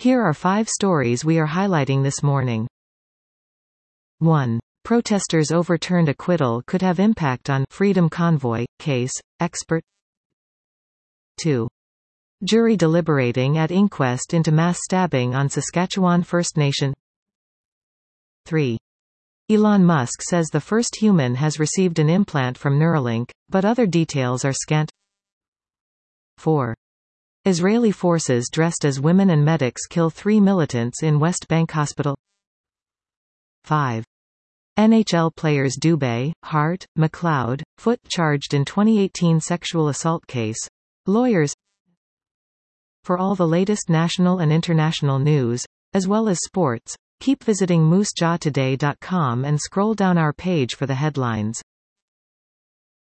Here are 5 stories we are highlighting this morning. 1. Protesters overturned acquittal could have impact on Freedom Convoy case, expert. 2. Jury deliberating at inquest into mass stabbing on Saskatchewan First Nation. 3. Elon Musk says the first human has received an implant from Neuralink, but other details are scant. 4. Israeli forces dressed as women and medics kill 3 militants in West Bank hospital. 5. NHL players Dubé, Hart, McLeod, Foote charged in 2018 sexual assault case. Lawyers. For all the latest national and international news, as well as sports, keep visiting moosejawtoday.com and scroll down our page for the headlines.